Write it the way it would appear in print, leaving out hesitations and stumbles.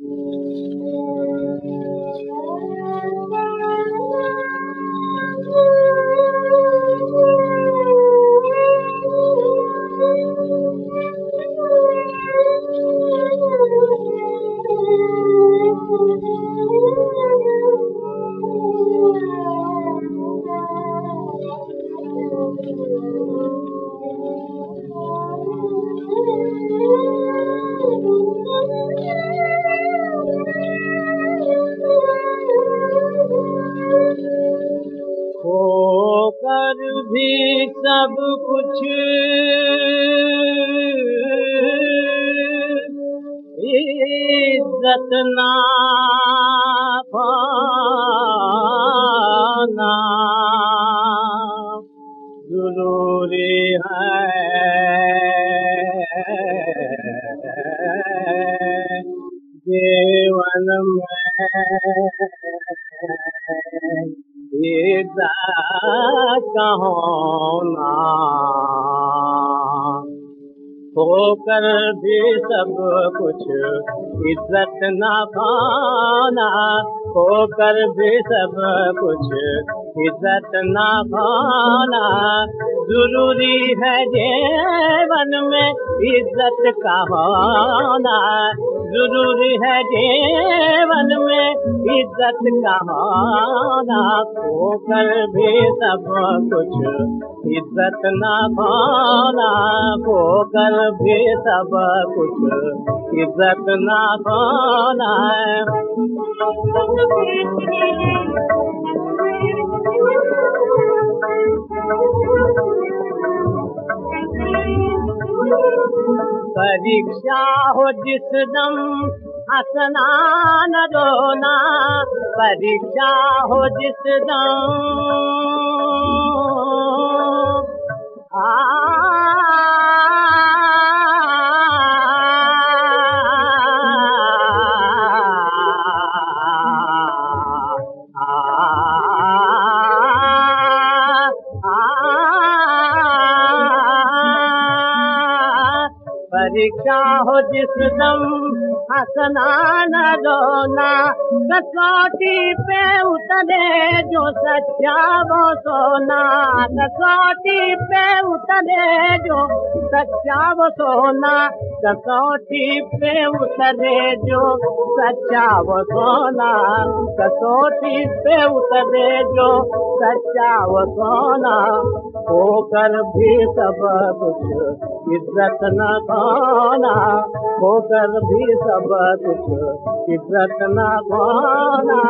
खोकर भी सब कुछ इज्जत ना पाना जरूरी है। जीवन में इज्जत का होना, होकर भी सब कुछ इज्जत ना पाना, होकर भी सब कुछ इज्जत ना पाना जरूरी है। जीवन में इज्जत का होना जरूरी है। जीवन में इज्जत का होना, होकर भी सब कुछ इज्जत ना पाना, होकर भी सब कुछ इज्जत ना पाना। परीक्षा हो जिस दम हंसना न रोना, परीक्षा हो जिस दम परीक्षा हो जिस दम हंसना न रोना, कसौटी पे उतरे जो सच्चा वो सोना, कसौटी पे उतरे जो सच्चा वो सोना, कसौटी पे उतरे जो सच्चा वो सोना, कसौटी पे उतरे जो सच्चा वो सोना, होकर भी सब कुछ इज्जत न पाना, होकर भी सब कुछ इज्जत न पाना।